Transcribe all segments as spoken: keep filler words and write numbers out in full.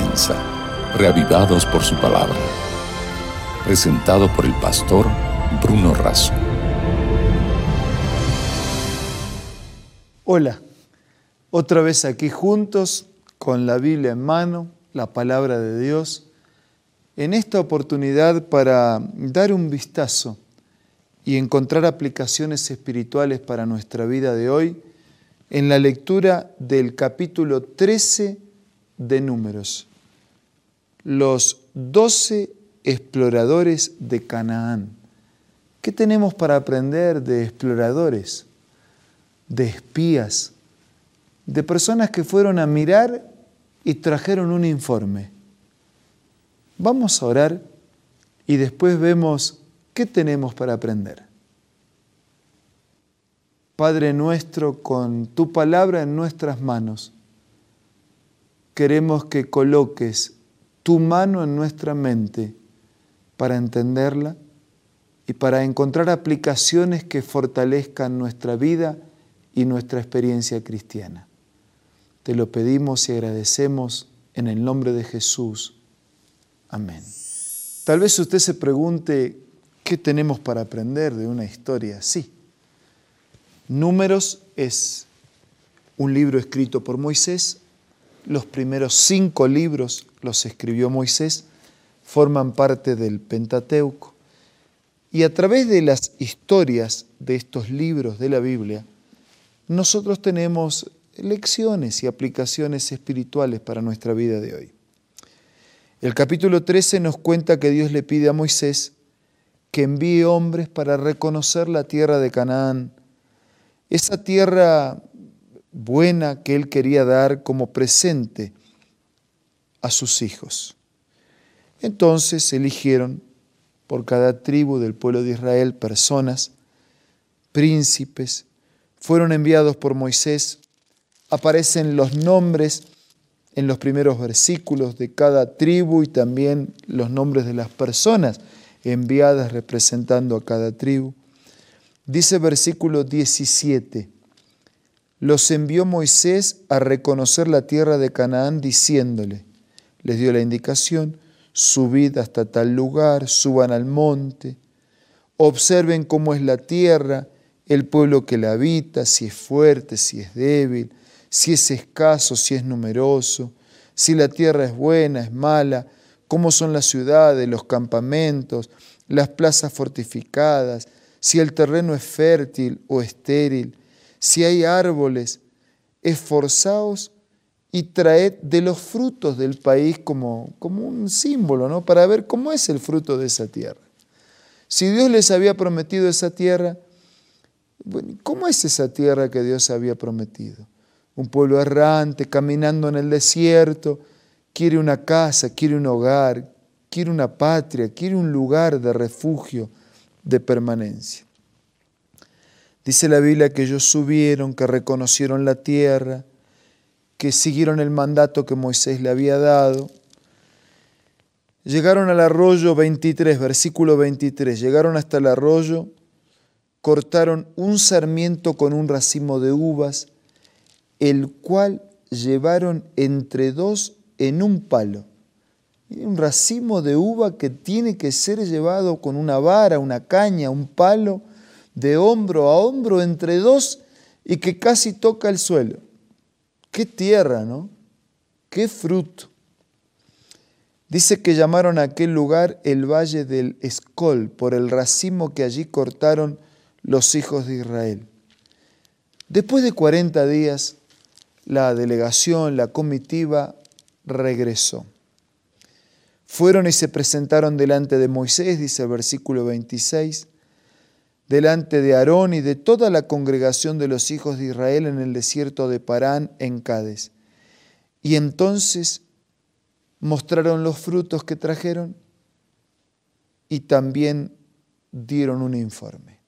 comienza, reavivados por su palabra. Presentado por el pastor Bruno Razo. Hola, otra vez aquí juntos, con la Biblia en mano, la palabra de Dios, en esta oportunidad para dar un vistazo y encontrar aplicaciones espirituales para nuestra vida de hoy, en la lectura del capítulo trece de Números, los doce exploradores de Canaán. ¿Qué tenemos para aprender de exploradores, de espías, de personas que fueron a mirar y trajeron un informe? Vamos a orar y después vemos qué tenemos para aprender. Padre nuestro, con tu palabra en nuestras manos, queremos que coloques tu mano en nuestra mente para entenderla y para encontrar aplicaciones que fortalezcan nuestra vida y nuestra experiencia cristiana. Te lo pedimos y agradecemos en el nombre de Jesús. Amén. Tal vez usted se pregunte, ¿qué tenemos para aprender de una historia así? Números es un libro escrito por Moisés. Los primeros cinco libros los escribió Moisés, forman parte del Pentateuco. Y a través de las historias de estos libros de la Biblia, nosotros tenemos lecciones y aplicaciones espirituales para nuestra vida de hoy. El capítulo trece nos cuenta que Dios le pide a Moisés que envíe hombres para reconocer la tierra de Canaán, esa tierra buena que él quería dar como presente a sus hijos. Entonces eligieron por cada tribu del pueblo de Israel personas, príncipes, fueron enviados por Moisés, aparecen los nombres en los primeros versículos de cada tribu y también los nombres de las personas enviadas representando a cada tribu. Dice versículo diecisiete, los envió Moisés a reconocer la tierra de Canaán diciéndole, les dio la indicación, subid hasta tal lugar, suban al monte, observen cómo es la tierra, el pueblo que la habita, si es fuerte, si es débil, si es escaso, si es numeroso, si la tierra es buena, es mala, cómo son las ciudades, los campamentos, las plazas fortificadas, si el terreno es fértil o estéril, si hay árboles, esforzaos y traed de los frutos del país como, como un símbolo, ¿no? Para ver cómo es el fruto de esa tierra. Si Dios les había prometido esa tierra, bueno, ¿cómo es esa tierra que Dios había prometido? Un pueblo errante, caminando en el desierto, quiere una casa, quiere un hogar, quiere una patria, quiere un lugar de refugio, de permanencia. Dice la Biblia que ellos subieron, que reconocieron la tierra, que siguieron el mandato que Moisés le había dado. Llegaron al arroyo veintitrés, versículo veintitrés, llegaron hasta el arroyo, cortaron un sarmiento con un racimo de uvas, el cual llevaron entre dos en un palo. Un racimo de uva que tiene que ser llevado con una vara, una caña, un palo, de hombro a hombro entre dos y que casi toca el suelo. ¡Qué tierra!, ¿no? ¡Qué fruto! Dice que llamaron a aquel lugar el Valle del Escol por el racimo que allí cortaron los hijos de Israel. Después de cuarenta días, la delegación, la comitiva, regresó. Fueron y se presentaron delante de Moisés, dice el versículo veintiséis, delante de Aarón y de toda la congregación de los hijos de Israel en el desierto de Parán, en Cades. Y entonces mostraron los frutos que trajeron y también dieron un informe.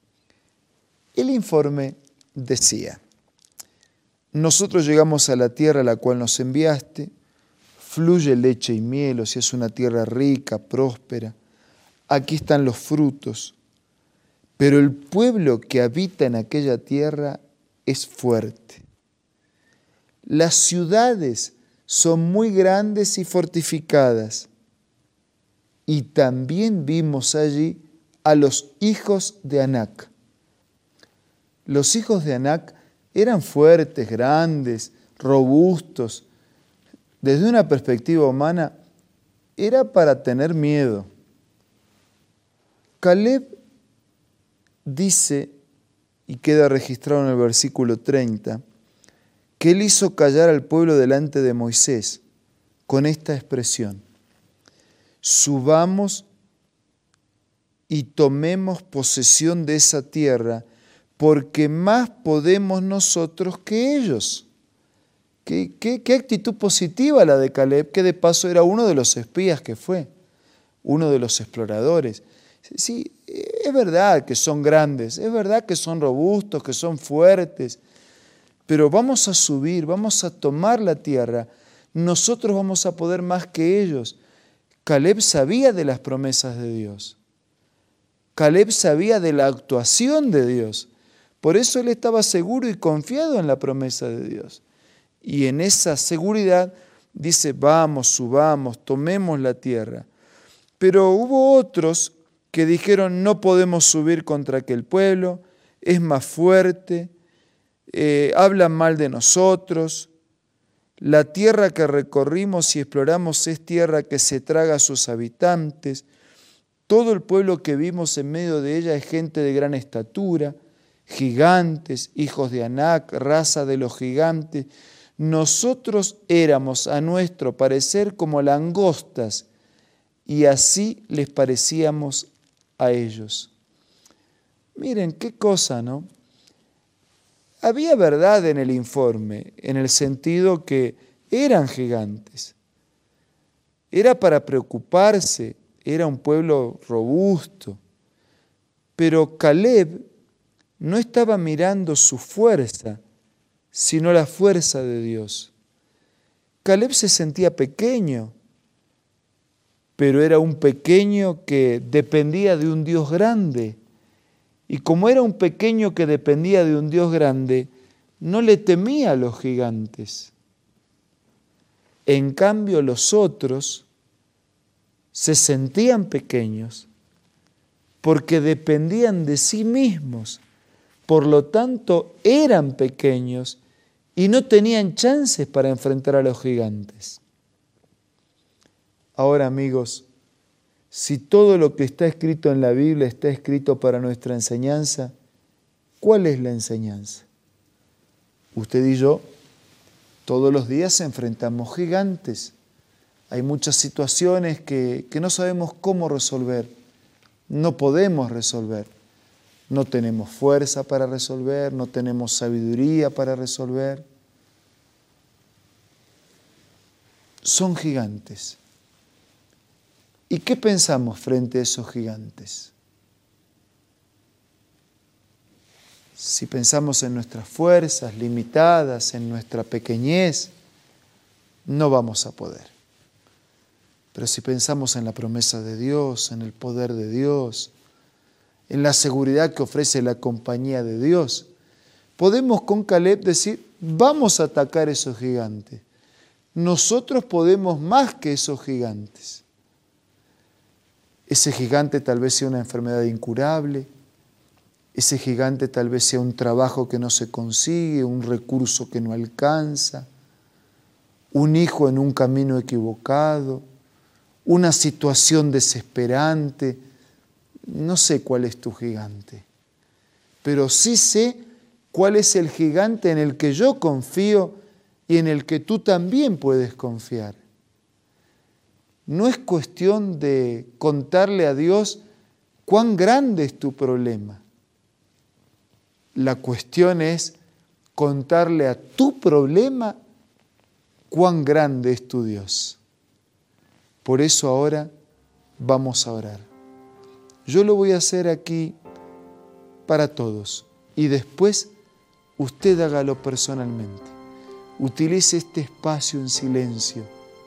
El informe decía, nosotros llegamos a la tierra a la cual nos enviaste, fluye leche y miel, o sea, es una tierra rica, próspera. Aquí están los frutos. Pero el pueblo que habita en aquella tierra es fuerte. Las ciudades son muy grandes y fortificadas. Y también vimos allí a los hijos de Anac. Los hijos de Anac eran fuertes, grandes, robustos. Desde una perspectiva humana, era para tener miedo. Caleb dice, y queda registrado en el versículo treinta, que él hizo callar al pueblo delante de Moisés con esta expresión: subamos y tomemos posesión de esa tierra, porque más podemos nosotros que ellos. ¿Qué, qué, qué actitud positiva la de Caleb, que de paso era uno de los espías que fue, uno de los exploradores. Sí, es verdad que son grandes, es verdad que son robustos, que son fuertes, pero vamos a subir, vamos a tomar la tierra, nosotros vamos a poder más que ellos. Caleb sabía de las promesas de Dios. Caleb sabía de la actuación de Dios. Por eso él estaba seguro y confiado en la promesa de Dios. Y en esa seguridad dice, vamos, subamos, tomemos la tierra. Pero hubo otros que dijeron, no podemos subir contra aquel pueblo, es más fuerte, eh, hablan mal de nosotros. La tierra que recorrimos y exploramos es tierra que se traga a sus habitantes. Todo el pueblo que vimos en medio de ella es gente de gran estatura, gigantes, hijos de Anac, raza de los gigantes. Nosotros éramos a nuestro parecer como langostas y así les parecíamos a ellos. Miren qué cosa, ¿no? Había verdad en el informe, en el sentido que eran gigantes. Era para preocuparse, era un pueblo robusto. Pero Caleb no estaba mirando su fuerza, sino la fuerza de Dios. Caleb se sentía pequeño, pero era un pequeño que dependía de un Dios grande. Y como era un pequeño que dependía de un Dios grande, no le temía a los gigantes. En cambio, los otros se sentían pequeños porque dependían de sí mismos. Por lo tanto, eran pequeños y no tenían chances para enfrentar a los gigantes. Ahora, amigos, si todo lo que está escrito en la Biblia está escrito para nuestra enseñanza, ¿cuál es la enseñanza? Usted y yo todos los días enfrentamos gigantes. Hay muchas situaciones que, que no sabemos cómo resolver, no podemos resolver. No tenemos fuerza para resolver, no tenemos sabiduría para resolver. Son gigantes. ¿Y qué pensamos frente a esos gigantes? Si pensamos en nuestras fuerzas limitadas, en nuestra pequeñez, no vamos a poder. Pero si pensamos en la promesa de Dios, en el poder de Dios, en la seguridad que ofrece la compañía de Dios, podemos con Caleb decir, vamos a atacar esos gigantes. Nosotros podemos más que esos gigantes. Ese gigante tal vez sea una enfermedad incurable, ese gigante tal vez sea un trabajo que no se consigue, un recurso que no alcanza, un hijo en un camino equivocado, una situación desesperante. No sé cuál es tu gigante, pero sí sé cuál es el gigante en el que yo confío y en el que tú también puedes confiar. No es cuestión de contarle a Dios cuán grande es tu problema. La cuestión es contarle a tu problema cuán grande es tu Dios. Por eso ahora vamos a orar. Yo lo voy a hacer aquí para todos y después usted hágalo personalmente. Utilice este espacio en silencio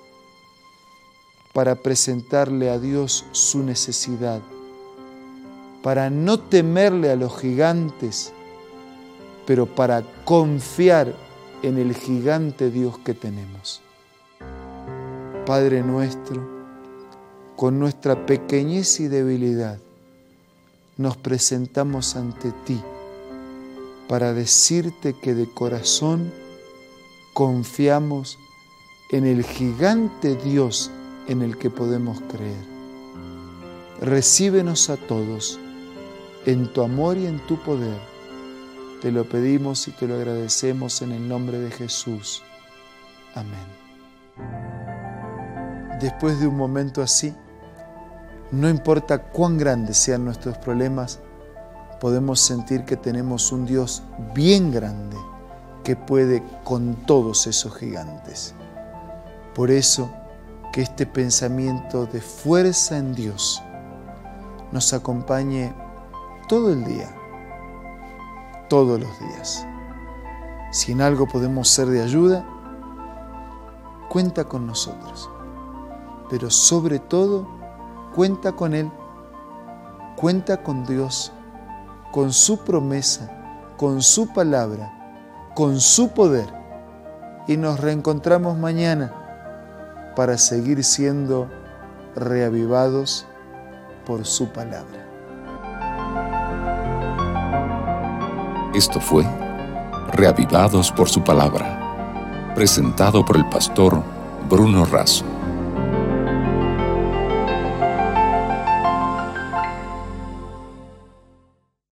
para presentarle a Dios su necesidad, para no temerle a los gigantes, pero para confiar en el gigante Dios que tenemos. Padre nuestro, con nuestra pequeñez y debilidad, nos presentamos ante ti para decirte que de corazón confiamos en el gigante Dios en el que podemos creer. Recíbenos a todos en tu amor y en tu poder. Te lo pedimos y te lo agradecemos en el nombre de Jesús. Amén. Después de un momento así, no importa cuán grandes sean nuestros problemas, podemos sentir que tenemos un Dios bien grande que puede con todos esos gigantes. Por eso, que este pensamiento de fuerza en Dios nos acompañe todo el día, todos los días. Si en algo podemos ser de ayuda, cuenta con nosotros. Pero sobre todo, cuenta con Él, cuenta con Dios, con su promesa, con su palabra, con su poder. Y nos reencontramos mañana para seguir siendo reavivados por su palabra. Esto fue Reavivados por su palabra, presentado por el pastor Bruno Razo.